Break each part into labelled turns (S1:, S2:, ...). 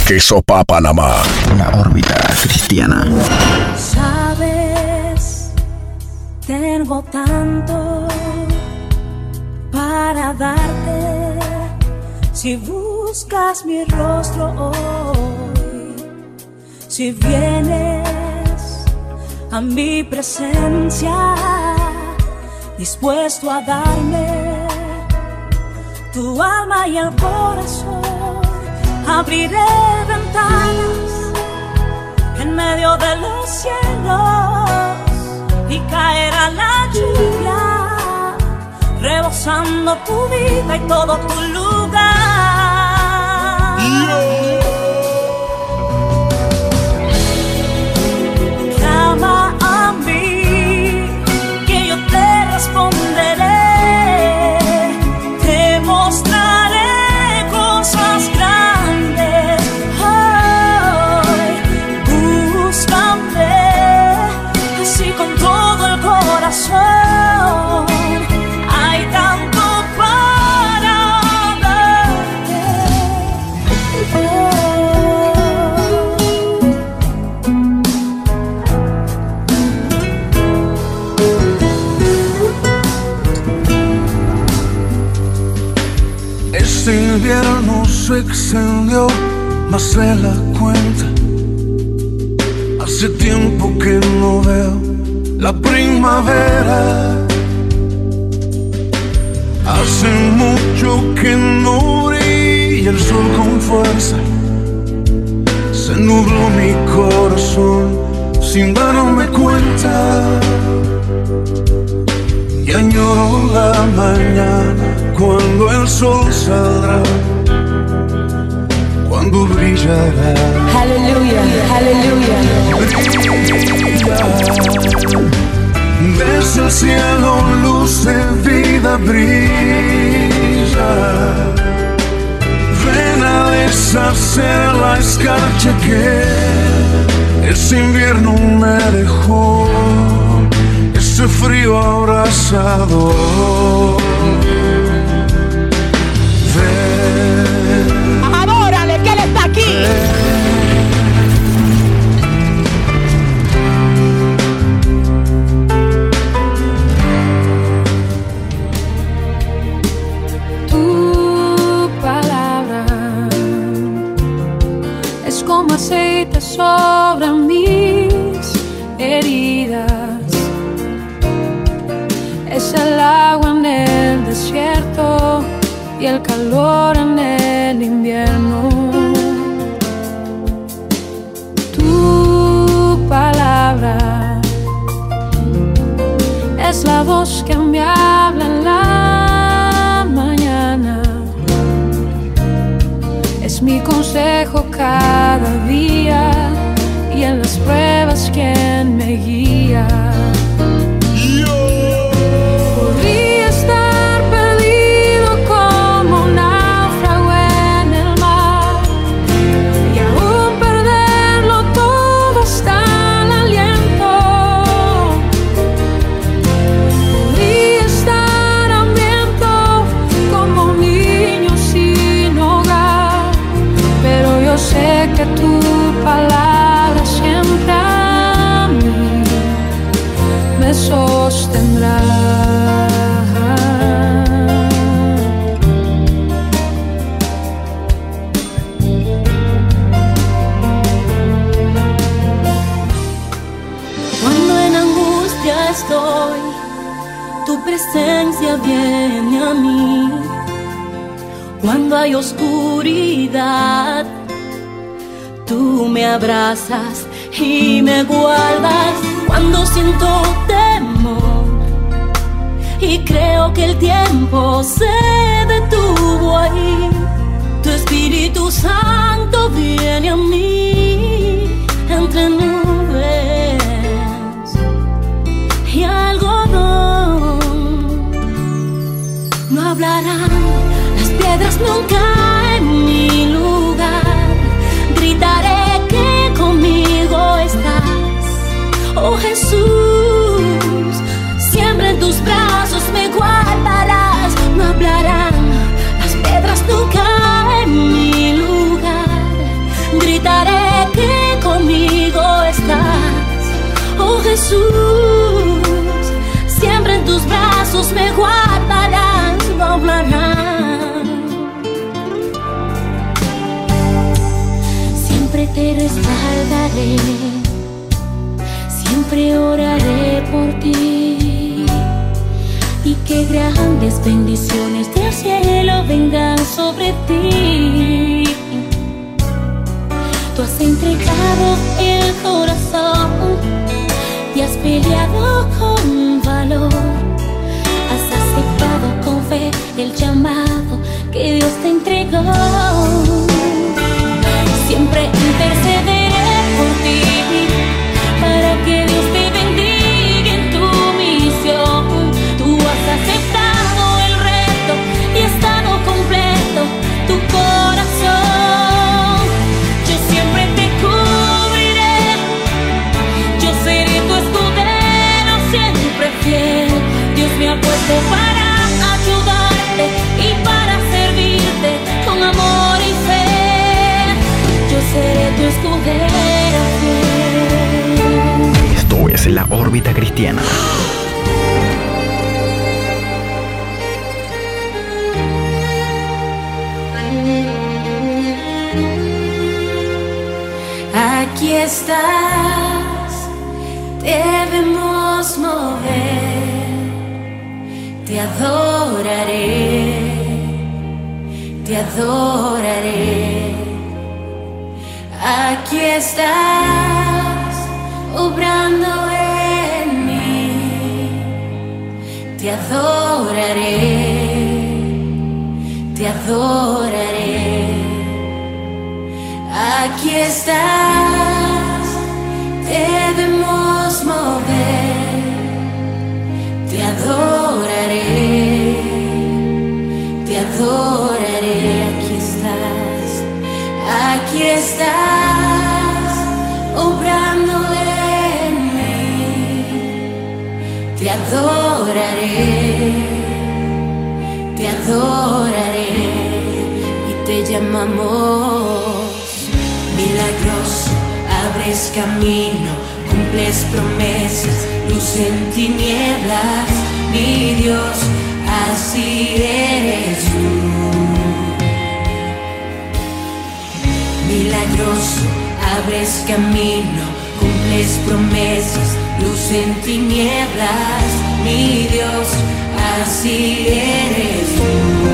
S1: Quesopa Panamá.
S2: La órbita cristiana.
S3: Sabes, tengo tanto para darte. Si buscas mi rostro hoy, si vienes a mi presencia, dispuesto a darme tu alma y el corazón, abriré ventanas en medio de los cielos y caerá la lluvia, rebosando tu vida y todo tu lugar. Clama a mí, que yo te responderé. Te mostraré cosas grandes. Hoy, búscame así con todo el corazón. Hay tanto para darte.
S4: Este invierno se extendió más de la cuenta. Hace tiempo que no veo la primavera. Hace mucho que no brilla el sol con fuerza. Se nubló mi corazón sin darme cuenta. Y añoro la mañana cuando el sol saldrá, cuando brillará.
S3: Aleluya, aleluya.
S4: Desde el cielo luz de vida brilla. Ven a deshacer la escarcha que ese invierno me dejó, ese frío abrasador. Ven,
S3: Adórale, que Él está aquí.
S5: Tu palabra es como aceite sobre mis heridas. Es el agua en el desierto y el calor en el invierno. Tu palabra es la voz que me habla en la mañana. Es mi consejo cada día y en las pruebas quien me guía. Podría estar perdido como un náufrago en el mar y aún perderlo todo hasta el aliento. Podría estar hambriento como un niño sin hogar, pero yo sé que tu palabra siempre a mí me sostendrá.
S3: Cuando en angustia estoy, tu presencia viene a mí. Cuando hay oscuridad, tú me abrazas y me guardas. Cuando siento temor y creo que el tiempo se detuvo ahí, tu Espíritu Santo viene a mí entre nubes y algodón. No hablarán las piedras nunca en mi lugar. Gritaré que conmigo estás, oh Jesús. Siempre en tus brazos me guardarás. No hablarán las piedras nunca en mi lugar. Jesús, siempre en tus brazos me guardarás, no hablarán. Siempre te respaldaré, siempre oraré por ti, y que grandes bendiciones del cielo vengan sobre ti. Tú has entregado el corazón y has peleado con valor. Has aceptado con fe el llamado que Dios te entregó. Siempre intercederé por ti, para que Dios te bendiga en tu misión. Tú has aceptado el reto y estado completo tu corazón. Yo siempre te cubriré, yo seré tu escudero, siempre fiel. Dios me ha puesto para ayudarte y para servirte con amor y fe. Yo seré tu escudero fiel.
S2: Esto es La Órbita Cristiana.
S3: Aquí estás, debemos mover. Te adoraré, te adoraré. Aquí estás, obrando en mí. Te adoraré, te adoraré. Aquí estás, debemos mover. Te adoraré, te adoraré. Aquí estás, obrando en mí. Te adoraré, te adoraré. Y te llamamos milagroso, abres camino, cumples promesas, luz en tinieblas, mi Dios, así eres tú. Milagroso, abres camino, cumples promesas, luz en tinieblas, mi Dios, así eres tú.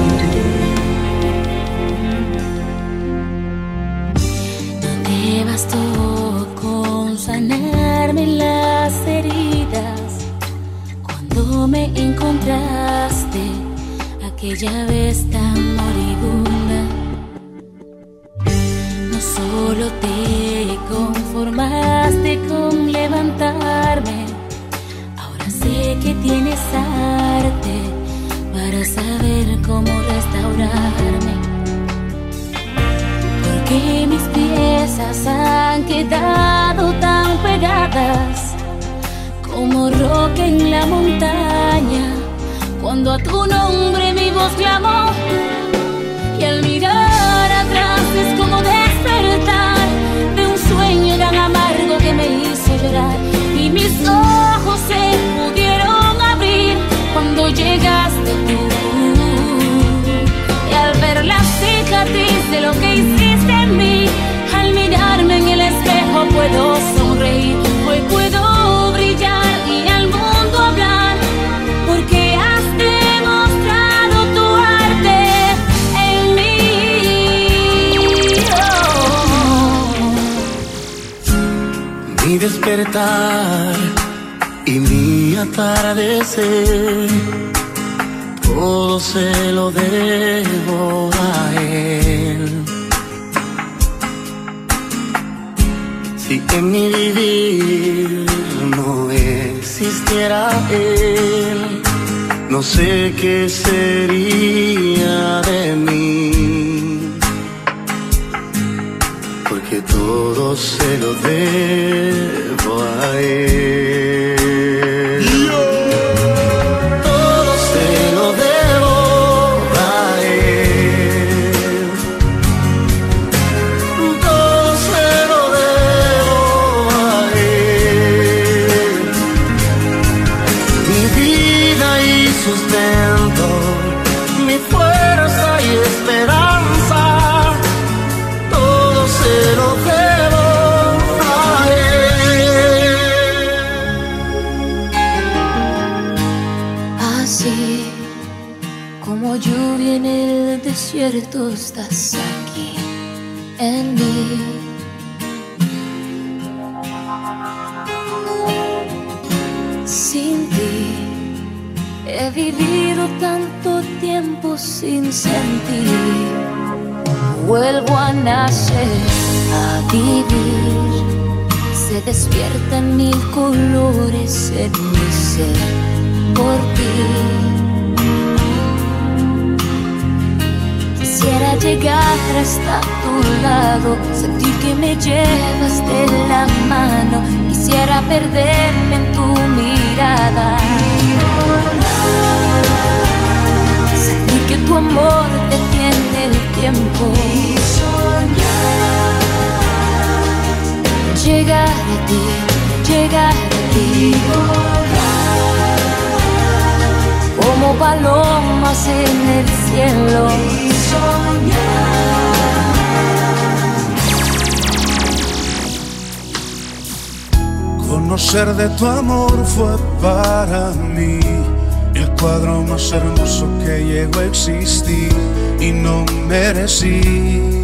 S3: No te bastó con sanarme las heridas cuando me encontraste aquella vez tan moribunda. Solo te conformaste con levantarme. Ahora sé que tienes arte para saber cómo restaurarme. Porque mis piezas han quedado tan pegadas como roca en la montaña, cuando a tu nombre mi voz clamó. Y al mirar atrás es como despertar de un sueño tan amargo que me hizo llorar. Y mis ojos se pudieron abrir cuando llegaste tú. Y al ver la cicatriz de lo que hiciste en mí, al mirarme en el espejo puedo sonreír. Hoy puedo brillar y al mundo hablar, porque has demostrado tu arte en mí.
S4: Mi despertar y mi atardecer, todo se lo debo a Él. Si en mi vivir no existiera Él, no sé qué sería de mí, porque todo se lo debo a Él. Todo se lo debo a Él. Todo se lo debo a Él.
S3: cierto estás aquí en mí. Sin ti he vivido tanto tiempo sin sentir. Vuelvo a nacer, a vivir. Se despiertan mil colores en mi ser por ti. Quisiera llegar hasta tu lado, sentir que me llevas de la mano. Quisiera perderme en tu mirada, sentir que tu amor detiene el tiempo. Llegar a ti, llegar a ti, como palomas en el cielo.
S4: Conocer de tu amor fue para mí el cuadro más hermoso que llegó a existir y no merecí.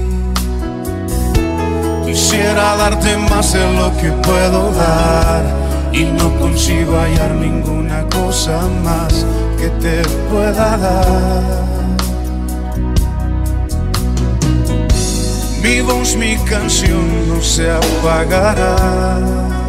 S4: Quisiera darte más de lo que puedo dar y no consigo hallar ninguna cosa más que te pueda dar. Mi voz, mi canción no se apagará.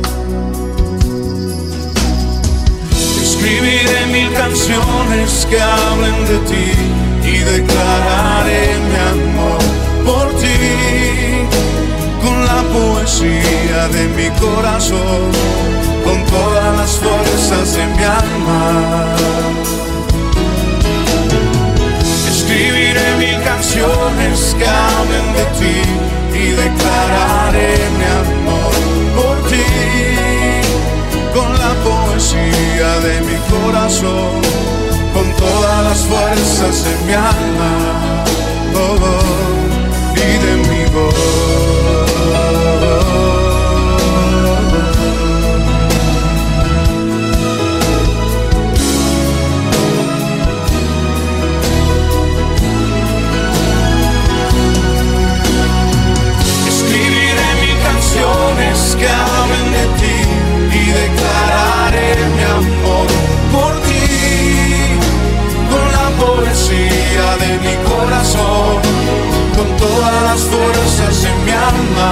S4: Escribiré mil canciones que hablen de ti y declararé mi amor por ti. Con la poesía de mi corazón, con todas las fuerzas de mi alma. Escribiré mil canciones que hablen de ti y declararé mi amor por ti. Con la poesía de mi corazón, con todas las fuerzas de mi alma, oh, oh, y de mi voz. Que hablen de ti y declararé mi amor por ti. Con la poesía de mi corazón, con todas las fuerzas de mi alma.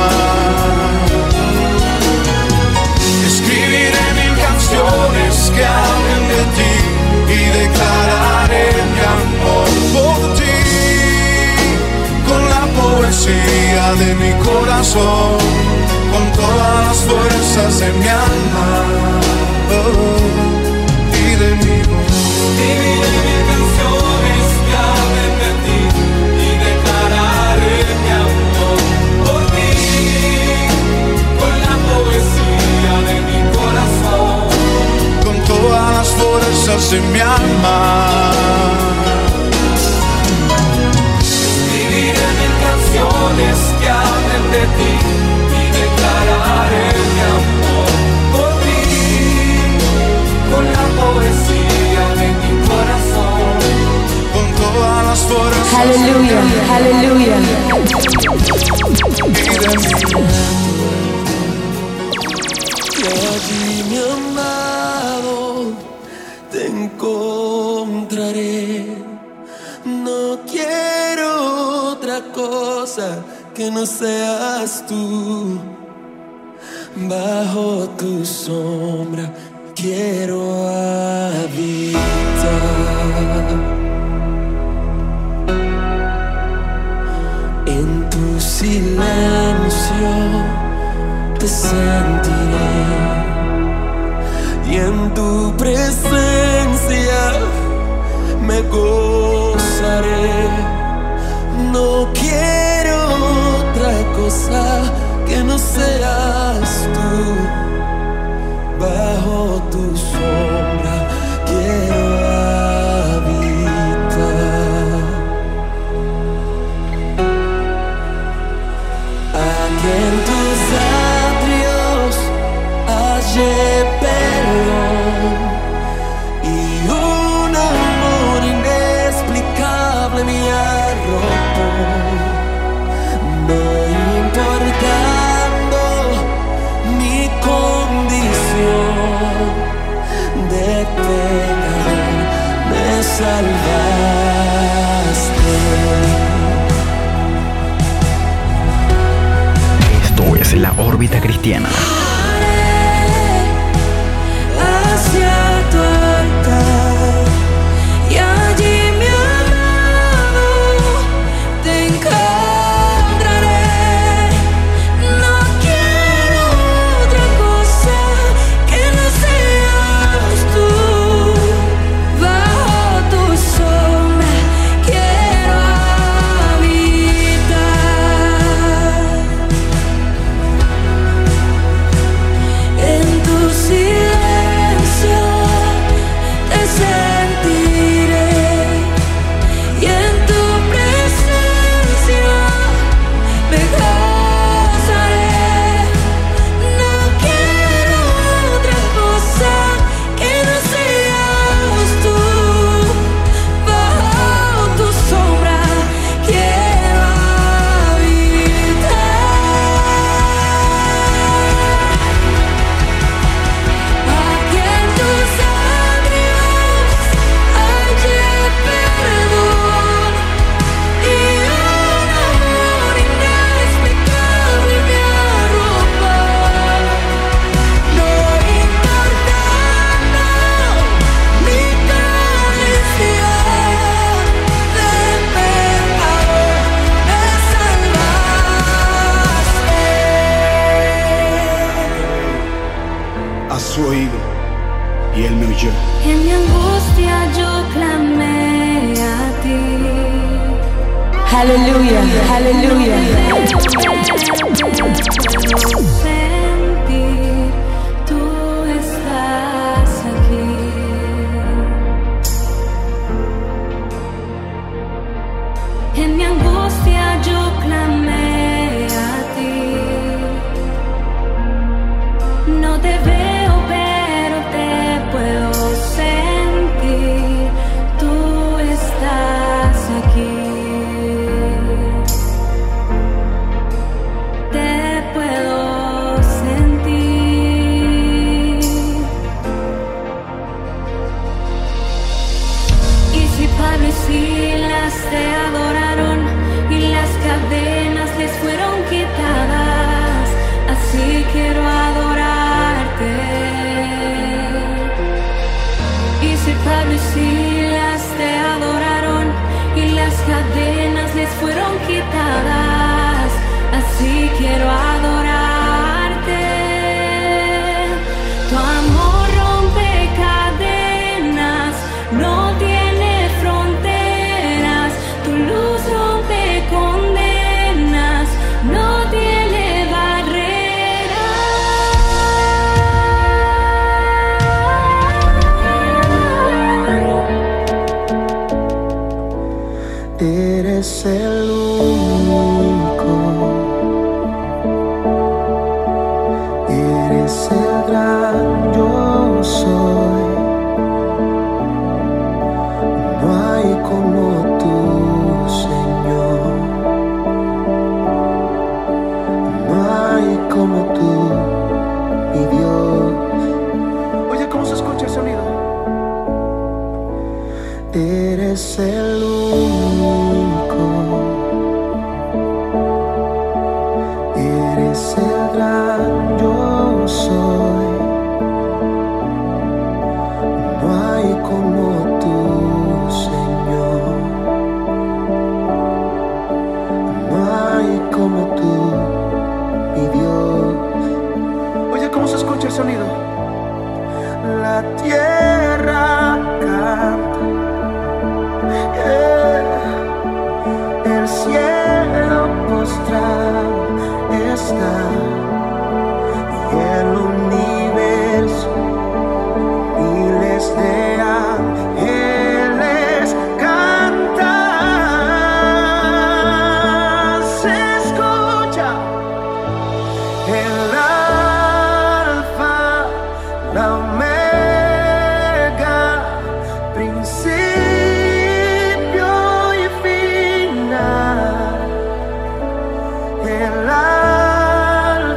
S4: Escribiré mil canciones que hablen de ti y declararé mi amor por ti. Con la poesía de mi corazón, con todas las fuerzas de mi alma, oh, y de mi voz.
S1: Escribiré mil canciones que hablen de ti y declararé mi amor por ti. Con la poesía de mi corazón,
S4: con todas las fuerzas de mi alma.
S1: Escribiré mil canciones que hablen de ti. Declararé mi amor por ti, con la poesía de mi corazón,
S4: con todas las fuerzas.
S5: Aleluya, aleluya.
S1: Que allí, mi amado, te encontraré. No quiero otra cosa que no seas tú. Bajo tu sombra quiero habitar. En tu silencio te sentiré y en tu presencia me gozaré. No quiero otra cosa que no seas tú. Bajo tu sombra quiero habitar. Aquí en tus atrios hallé perdón y un amor inexplicable mi alma.
S2: es la órbita cristiana.
S5: Hacia tu altar y allí mi amado te encontraré. No quiero otra cosa que no seas tú. Bajo tu sombra quiero habitar. En tu silencio te sentiré y en tu presencia me gozaré. No quiero otra cosa que no seas tú. Bajo tu sombra quiero habitar. Aquí en tus atrios hallé perdón y un amor inexplicable me arropa. No importando mi condición de pecador, me salvaste.
S6: A su oído, y él me oyó.
S5: En mi angustia yo clamé a ti. Aleluya, aleluya. Sentir, tú estás aquí. En mi angustia yo clamé a ti. No te veo, pero te puedo sentir. Tú estás aquí. Te puedo sentir. Y si Pablo y Silas te adoraron y las cadenas les fueron quitadas, así quiero adorarte. Y si Pablo y Silas te adoraron y las cadenas les fueron quitadas, así quiero adorarte. Tu amor rompe cadenas, no tiene fronteras. Tu luz rompe condenas, no tiene barreras.
S7: Eres el único, eres el gran yo soy. No hay como tú, Señor. No hay como tú, mi Dios. Oye, ¿cómo se escucha el sonido? Eres el único, eres el gran yo soy. No hay como tú, Señor. No hay como tú, mi Dios. Oye, ¿cómo se escucha el sonido? La tierra canta. El cielo postrado está y el universo, miles de ángeles cantan. Se escucha el alfa, la omega, principio y final. El alfa,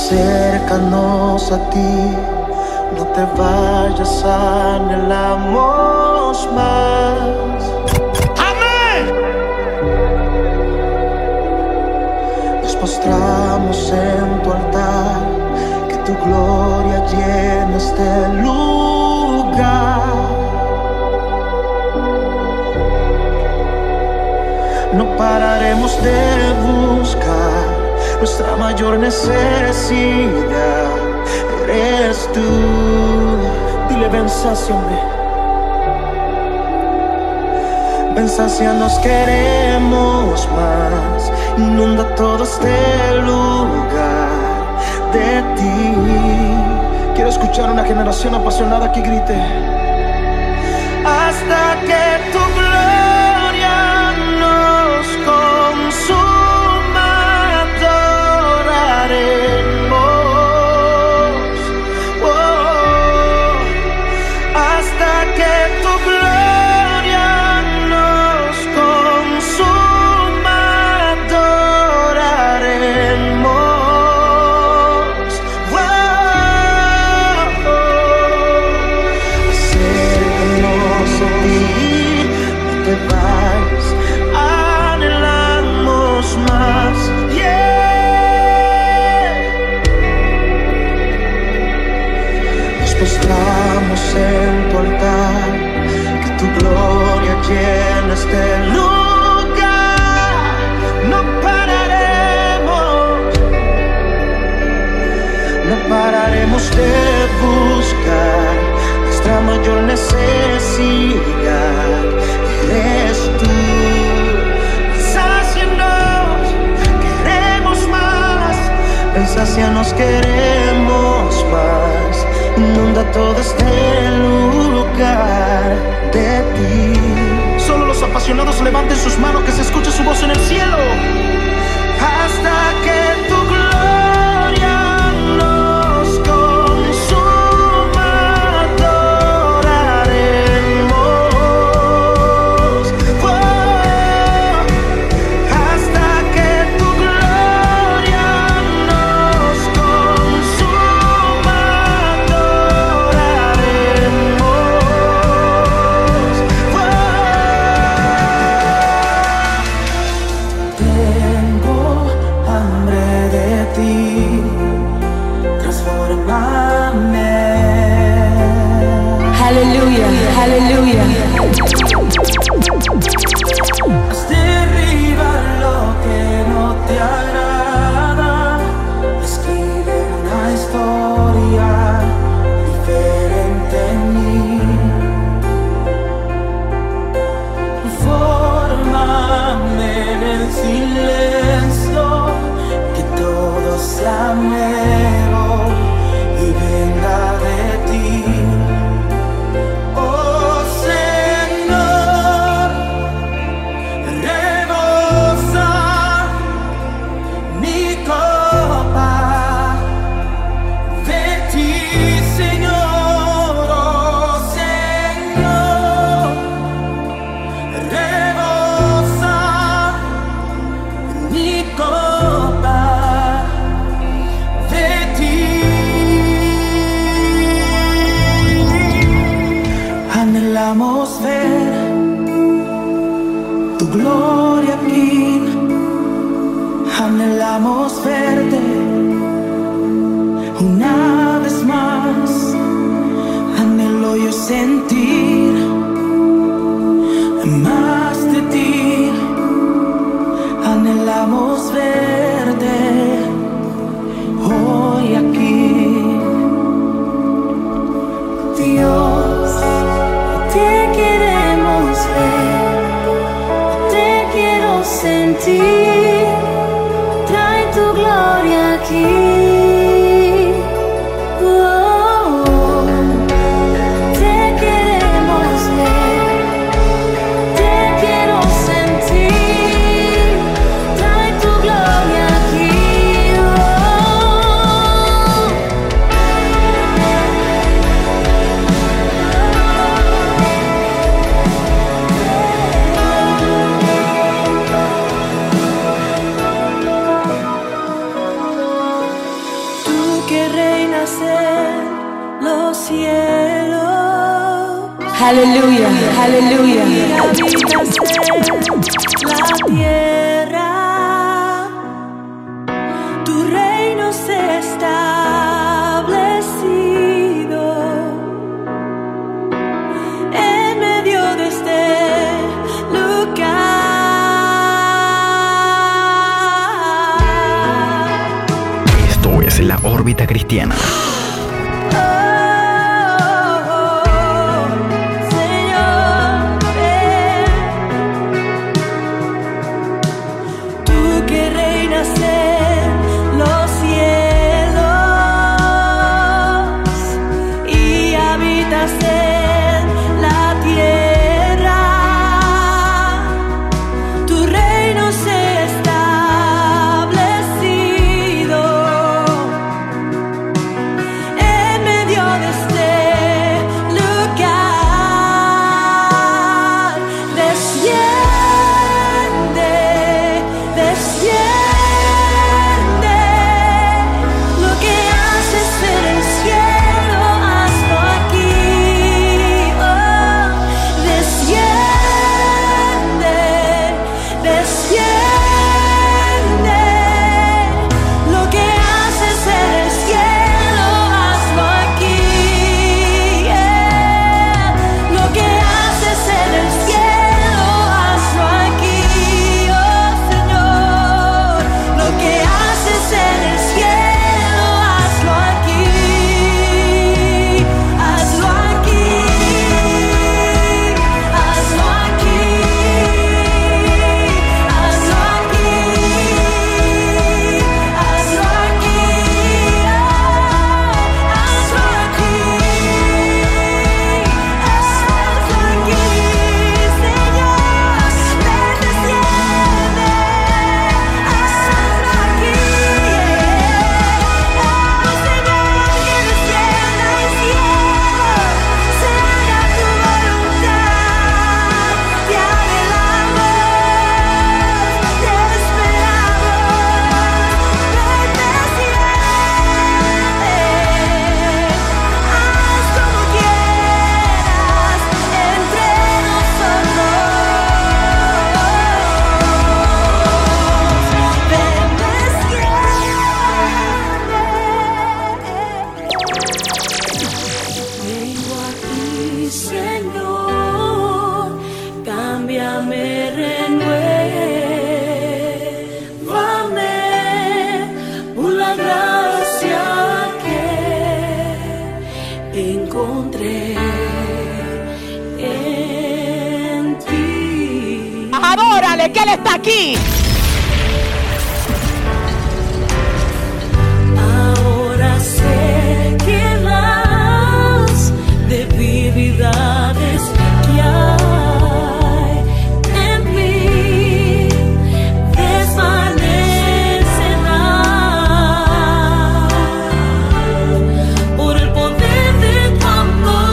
S7: Acércanos a ti, no te vayas, anhelamos más.
S6: ¡Amén!
S7: Nos postramos en tu altar, que tu gloria llene este lugar. No pararemos de buscar, nuestra mayor necesidad eres tú. Dile, ven, sáciame. Ven, sácianos, queremos más. Inunda todo este lugar de ti. Quiero escuchar una generación apasionada que grite: hasta que tu gloria nos consuma, adoraremos. Hasta que tu gloria nos consuma, adoraremos. Acércanos a ti, no te vayas, anhelamos más. Nos postramos en tu altar, que tu gloria llene este lugar. No pararemos de buscar, nuestra mayor necesidad eres tú. Sácianos, queremos más. Ven, sácianos, queremos más. Inunda todo este lugar de ti. Solo los apasionados levanten sus manos, que se escuche su voz en el cielo. Hasta que tu gloria nos consuma, adoraremos. Hasta que tu gloria nos consuma, adoraremos. Tengo hambre de ti, transfórmame.
S3: Hallelujah, hallelujah.
S7: Haz derribar lo que no te agrada. Escribe una historia diferente en mí. Fórmame en el silencio, que todo sea nuevo y venga de ti. Oh Señor, rebosa mi copa de ti, Señor. Oh Señor, rebosa mi copa de ti. Anhelamos ver tu gloria aquí, anhelamos verte una vez más. Anhelo yo sentir más de ti, anhelamos verte hoy aquí.
S5: Dios, te queremos ver, te quiero sentir. Trae tu gloria aquí. Te queremos que reinas en los cielos.
S3: Aleluya, aleluya.
S5: Y habitas en la tierra. Tu reino se ha establecido en medio de este lugar.
S2: Esto es la órbita cristiana.
S8: Adórale, que Él está aquí.
S5: Ahora sé que las debilidades que hay en mí desvanecerán por el poder de tu amor.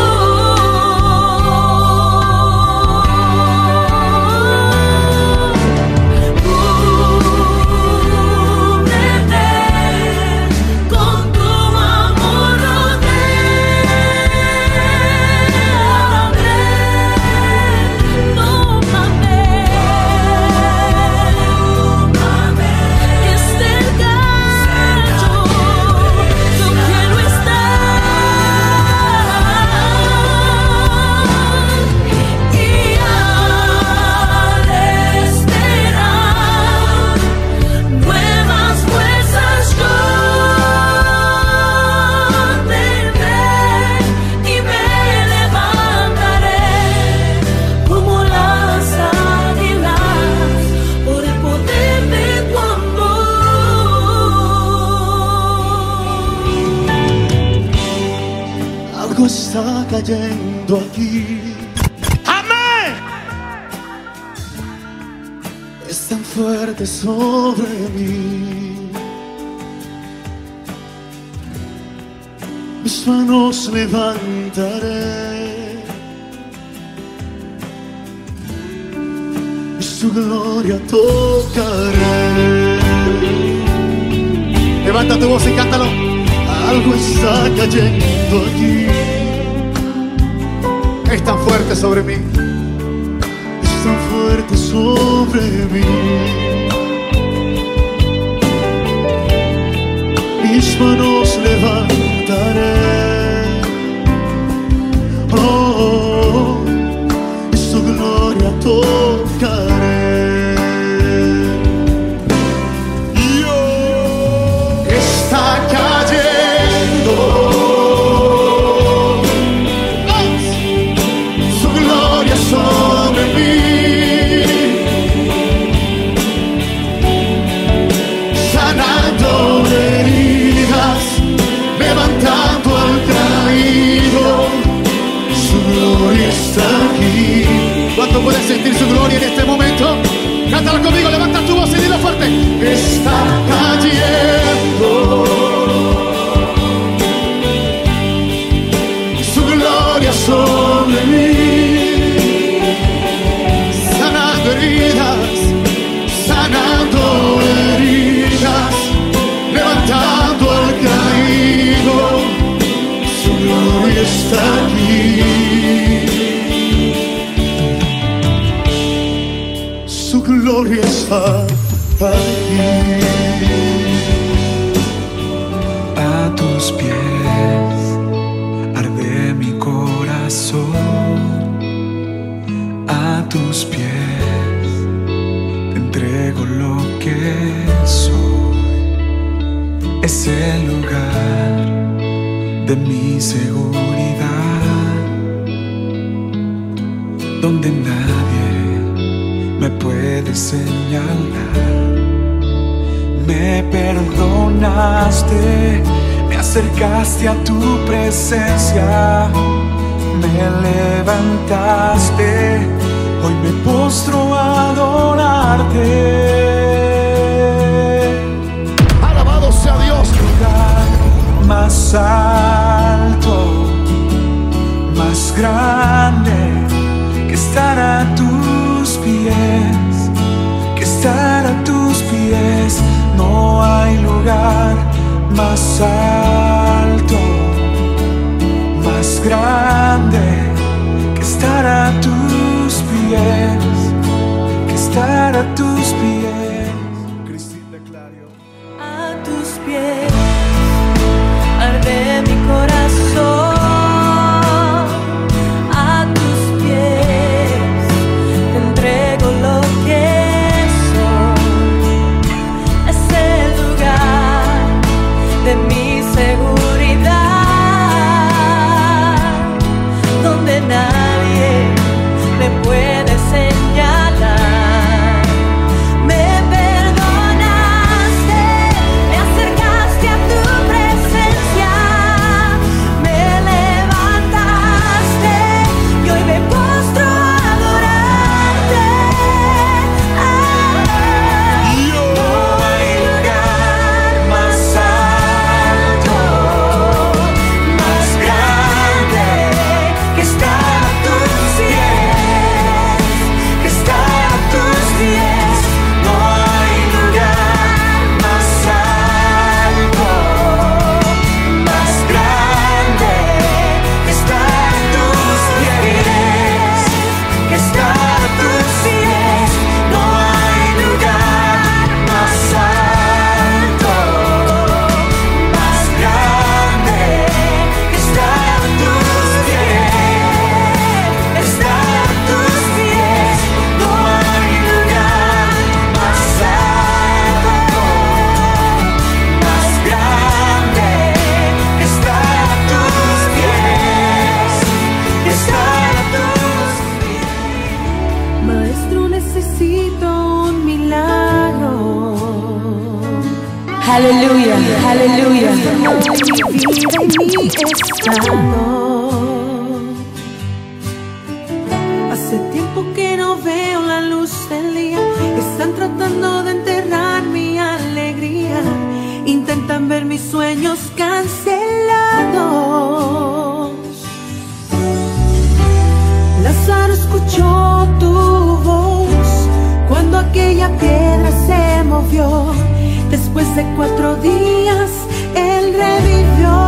S7: Algo está cayendo aquí.
S4: Amén.
S7: Es tan fuerte sobre mí. Mis manos levantaré y su gloria tocaré. Levanta tu voz y cántalo.
S8: Algo está cayendo aquí. Es tan fuerte sobre mí. Es tan fuerte sobre mí. Mis manos levantaré. Oh, y su gloria tocaré. Está cayendo su gloria sobre mí, sanando heridas, levantando al caído. Su gloria está aquí. ¿Cuánto puedes sentir su gloria en este momento? Cántalo conmigo, levanta tu voz y dilo fuerte. Está cayendo su gloria sobre mí, sanando heridas, levantando al caído. Su gloria está aquí. Su gloria está aquí.
S9: A tus pies arde mi corazón. A tus pies te entrego lo que soy. Es el lugar de mi seguridad, donde nadie me puedes señalar. Me perdonaste, me acercaste a tu presencia, me levantaste, hoy me postro a adorarte.
S8: Alabado sea Dios.
S9: Lugar más alto, más grande, que estar a tus pies, que estar a tus pies. No hay lugar más alto, más grande, que estar a tus pies, que estar a tus pies. Cristina Clario.
S3: A tus pies arde mi corazón. A tus pies te entrego lo que soy. Es el lugar de mi seguridad, donde nadie me puede señalar. Me perdonaste, me acercaste a tu presencia, me levantaste y hoy me postro a adorarte.
S9: No hay lugar más alto, más grande, que estar a tus pies, que estar a tus pies. No hay lugar más alto, más grande, que estar a tus pies, que estar a tus pies. No hay lugar más alto, más grande, que estar a tus pies, estar a tus pies. No hay lugar más alto, más grande, que estar a tus pies, estar a tus pies.
S5: Maestro, necesito un milagro.
S3: Aleluya, aleluya.
S5: Mi vida y mi estado. Hace tiempo que no veo la luz del día. Están tratando de enterrar mi alegría. Intentan ver mis sueños cancelados. Lázaro escuchó tu voz cuando aquella piedra se movió. Después de 4 días, él revivió.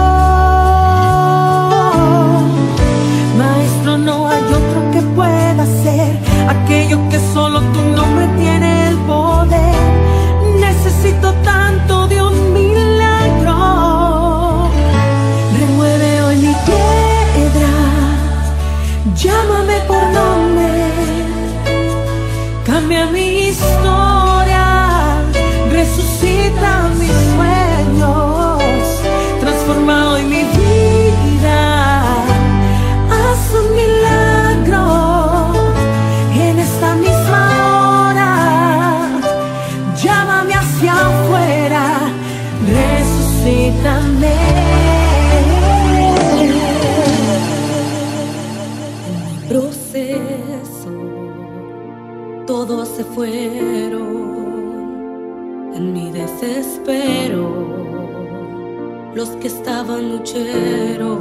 S3: Proceso, todos se fueron en mi desespero, los que estaban lucheros.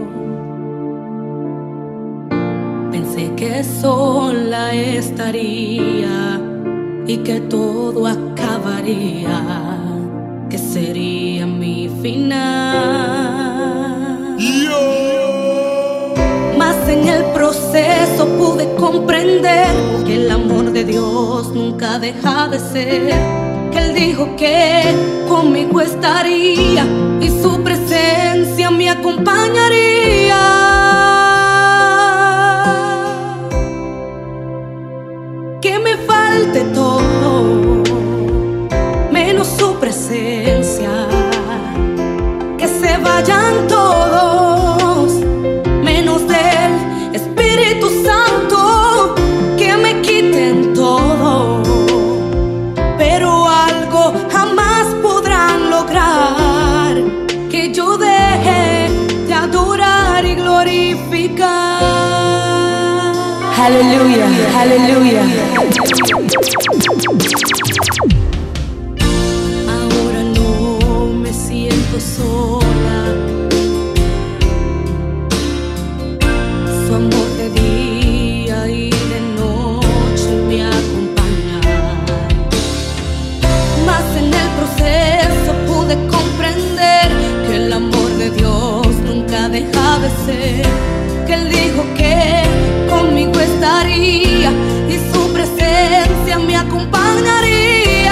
S3: Pensé que sola estaría y que todo acabaría, que sería mi final. Mas en el proceso pude comprender que el amor de Dios nunca deja de ser, que Él dijo que conmigo estaría y su presencia me acompañaría. Que me falte todo, menos su presencia, que se vayan todos, menos del Espíritu Santo, que me quiten todo, pero algo jamás podrán lograr, que yo deje de adorar y glorificar.
S10: Aleluya, aleluya.
S3: Ahora no me siento sola, su amor de día y de noche me acompaña. Mas en el proceso pude comprender que el amor de Dios nunca deja de ser, que Él dijo que conmigo estaría y su presencia me acompañaría.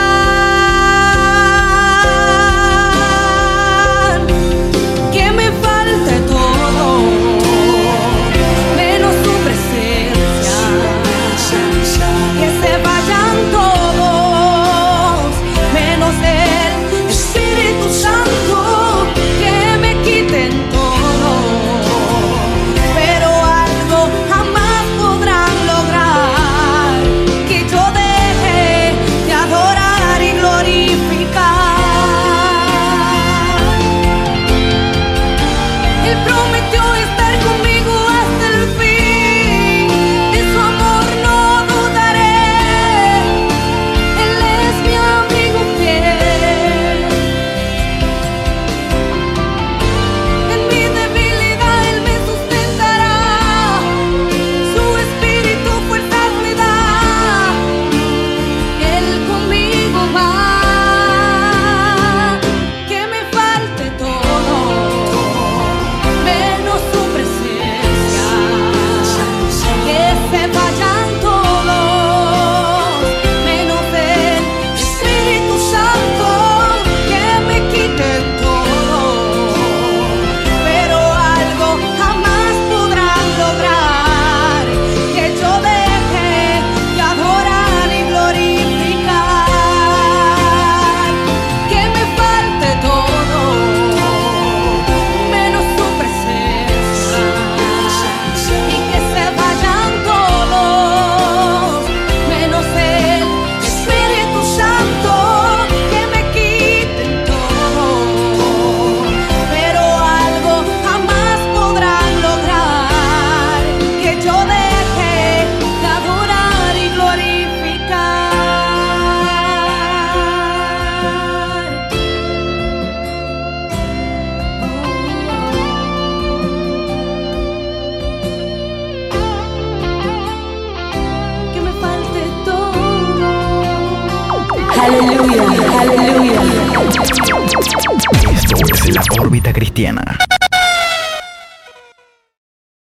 S3: Que me falte todo, menos su presencia, que se vayan todos, menos el Espíritu Santo, que me quiten todo, pero algo jamás podrán lograr, que yo deje de adorar y glorificar. Él prometió estar conmigo hasta el fin, de su amor no dudaré. Él es mi amigo fiel, en mi debilidad Él me sustentará, su espíritu fuerzas me da, Él conmigo va. Que me falte todo, menos su presencia, que se vayan todos, menos el Espíritu Santo, que me quiten todo, pero algo jamás podrán lograr, que yo deje de adorar y glorificar. Que me falte todo, menos su presencia, y que se vayan todos, menos el Espíritu Santo, que me quiten todo, pero algo jamás podrán lograr, que yo deje de adorar y glorificar. Que me falte todo.
S10: Aleluya, aleluya.
S2: Esto es La Órbita Cristiana.